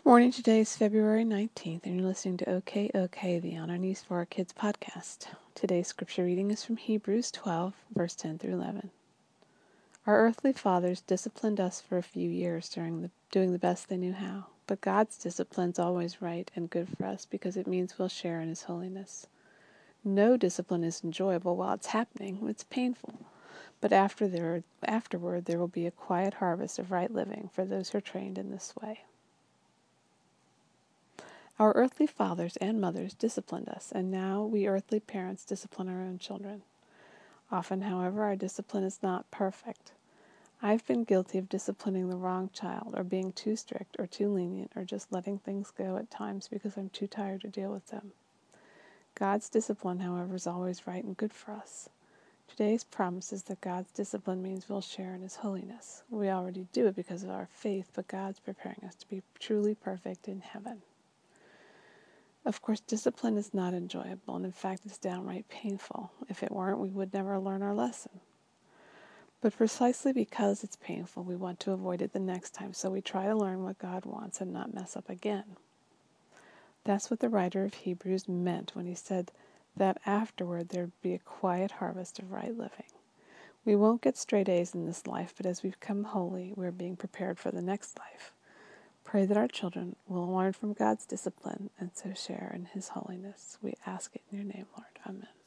Morning, today is February 19th, and you're listening to OK, OK, the On Our Knees for Our Kids podcast. Today's scripture reading is from Hebrews 12, verse 10 through 11. Our earthly fathers disciplined us for a few years doing the best they knew how, but God's discipline's always right and good for us because it means we'll share in His holiness. No discipline is enjoyable while it's happening, it's painful, but afterward there will be a quiet harvest of right living for those who are trained in this way. Our earthly fathers and mothers disciplined us, and now we earthly parents discipline our own children. Often, however, our discipline is not perfect. I've been guilty of disciplining the wrong child, or being too strict or too lenient, or just letting things go at times because I'm too tired to deal with them. God's discipline, however, is always right and good for us. Today's promise is that God's discipline means we'll share in His holiness. We already do it because of our faith, but God's preparing us to be truly perfect in heaven. Of course, discipline is not enjoyable, and in fact, it's downright painful. If it weren't, we would never learn our lesson. But precisely because it's painful, we want to avoid it the next time, so we try to learn what God wants and not mess up again. That's what the writer of Hebrews meant when he said that afterward there'd be a quiet harvest of right living. We won't get straight A's in this life, but as we become holy, we're being prepared for the next life. Pray that our children will learn from God's discipline and so share in His holiness. We ask it in your name, Lord. Amen.